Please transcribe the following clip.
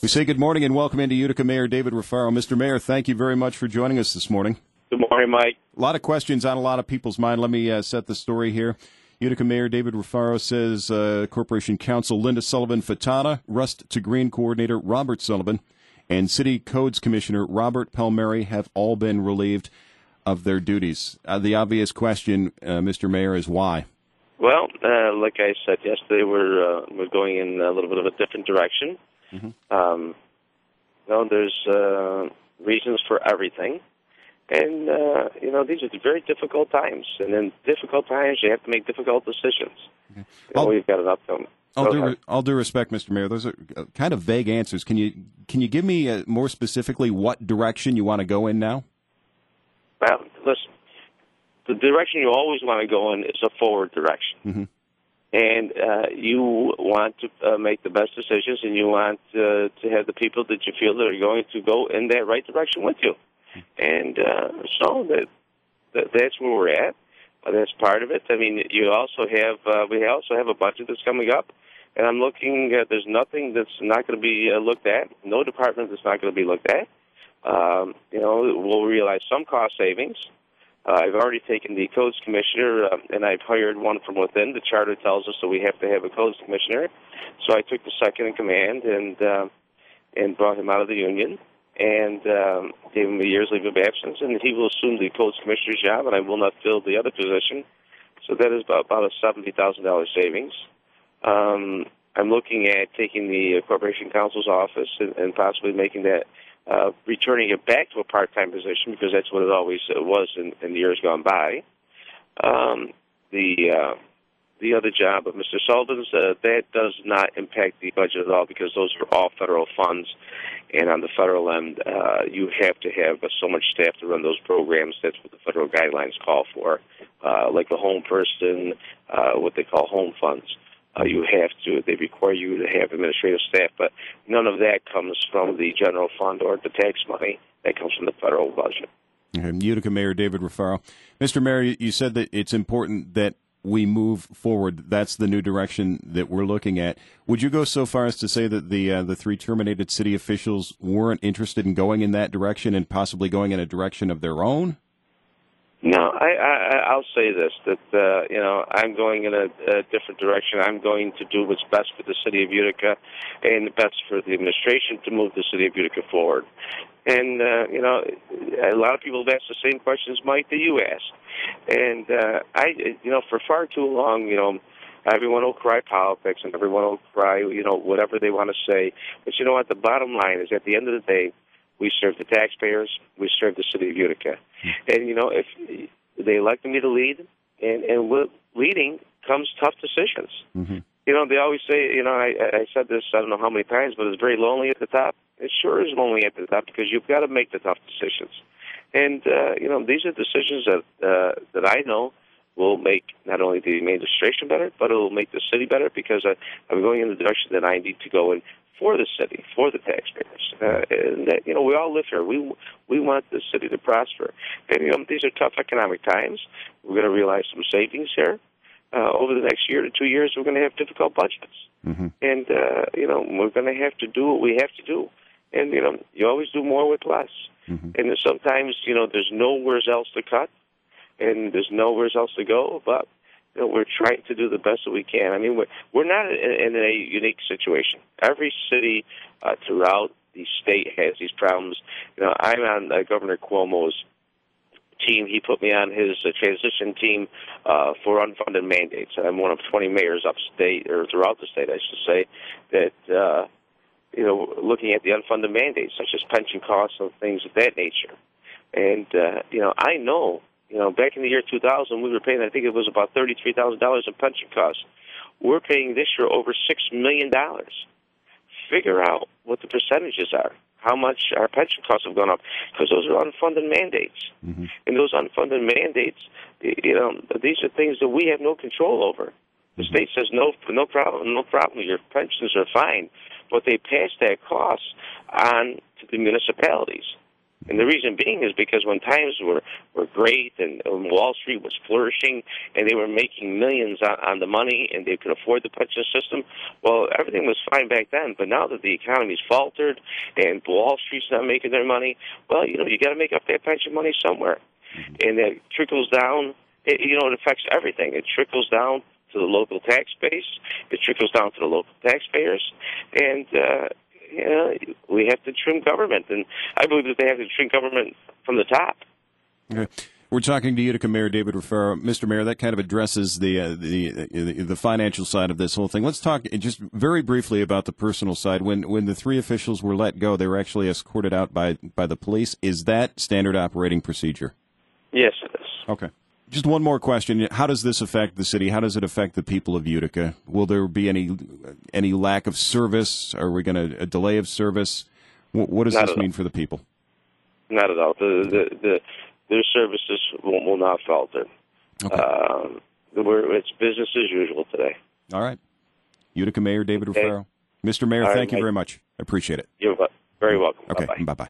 We say good morning and welcome into Utica Mayor David Ruffaro. Mr. Mayor, thank you very much for joining us this morning. Good morning, Mike. A lot of questions on a lot of people's mind. Let me set the story here. Utica Mayor David Ruffaro says Corporation Counsel Linda Sullivan-Fatana, Rust to Green Coordinator Robert Sullivan, and City Codes Commissioner Robert Palmieri have all been relieved of their duties. The obvious question, Mr. Mayor, is why? Well, like I said yesterday, we're going in a little bit of a different direction. Mm-hmm. There's reasons for everything. And, these are very difficult times. And in difficult times, you have to make difficult decisions. Okay. We've got an upcoming. All due respect, Mr. Mayor, those are kind of vague answers. Can you give me more specifically what direction you want to go in now? Well, listen, the direction you always want to go in is a forward direction. Mm-hmm. And you want to make the best decisions, and you want to have the people that you feel that are going to go in that right direction with you. And so that's where we're at. That's part of it. I mean, you also have we also have a budget that's coming up, and I'm looking. There's nothing that's not going to be looked at. No department that's not going to be looked at. We'll realize some cost savings. I've already taken the codes commissioner, and I've hired one from within. The charter tells us that we have to have a codes commissioner. So I took the second in command and brought him out of the union and gave him a year's leave of absence, and he will assume the codes commissioner's job, and I will not fill the other position. So that is about a $70,000 savings. I'm looking at taking the corporation counsel's office and possibly making that returning it back to a part-time position, because that's what it always was in the years gone by. The other job of Mr. Sullivan's, that does not impact the budget at all, because those are all federal funds, and on the federal end, you have to have so much staff to run those programs. That's what the federal guidelines call for, like a home person, what they call home funds. They require you to have administrative staff, but none of that comes from the general fund or the tax money. That comes from the federal budget. Okay. Utica Mayor David Ruffaro. Mr. Mayor, you said that it's important that we move forward. That's the new direction that we're looking at. Would you go so far as to say that the three terminated city officials weren't interested in going in that direction and possibly going in a direction of their own? No, I'll say this, that, I'm going in a different direction. I'm going to do what's best for the city of Utica and best for the administration to move the city of Utica forward. And, a lot of people have asked the same questions, Mike, that you asked. And, for far too long, everyone will cry politics and everyone will cry, whatever they want to say. But you know what? The bottom line is, at the end of the day, we serve the taxpayers. We serve the city of Utica. And, if they elected me to lead, and with leading comes tough decisions. Mm-hmm. They always say, I said this I don't know how many times, but it's very lonely at the top. It sure is lonely at the top, because you've got to make the tough decisions. And, these are decisions that I know will make not only the administration better, but it will make the city better, because I'm going in the direction that I need to go in for the city, for the taxpayers. And we all live here. We want the city to prosper. And, these are tough economic times. We're going to realize some savings here. Over the next year to 2 years, we're going to have difficult budgets. Mm-hmm. And, we're going to have to do what we have to do. And, you always do more with less. Mm-hmm. And sometimes, there's nowhere else to cut, and there's nowhere else to go, but we're trying to do the best that we can. I mean, we're not in a unique situation. Every city throughout the state has these problems. I'm on Governor Cuomo's team. He put me on his transition team for unfunded mandates. I'm one of 20 mayors upstate, or throughout the state, I should say, that, looking at the unfunded mandates, such as pension costs and things of that nature. And, I know, back in the year 2000, we were paying, I think it was about $33,000 in pension costs. We're paying this year over $6 million. Figure out what the percentages are, how much our pension costs have gone up, because those are unfunded mandates. Mm-hmm. And those unfunded mandates, these are things that we have no control over. The state says no problem, your pensions are fine, but they pass that cost on to the municipalities. And the reason being is because when times were great and Wall Street was flourishing and they were making millions on the money and they could afford the pension system, well, everything was fine back then. But now that the economy's faltered and Wall Street's not making their money, well, you got to make up that pension money somewhere. And it trickles down. It affects everything. It trickles down to the local tax base. It trickles down to the local taxpayers. And we have to trim government, and I believe that they have to trim government from the top. Okay. We're talking to Utica Mayor David Rufaro. Mr. Mayor, that kind of addresses the financial side of this whole thing. Let's talk just very briefly about the personal side. When the three officials were let go, they were actually escorted out by the police. Is that standard operating procedure? Yes, it is. Okay. Just one more question. How does this affect the city? How does it affect the people of Utica? Will there be any lack of service? Are we going to a delay of service? What does this mean for the people? Not at all. Their services will not falter. Okay. It's business as usual today. All right. Utica Mayor David Rufaro. Mr. Mayor, thank you very much. I appreciate it. You're very welcome. Okay. Bye-bye. Bye-bye.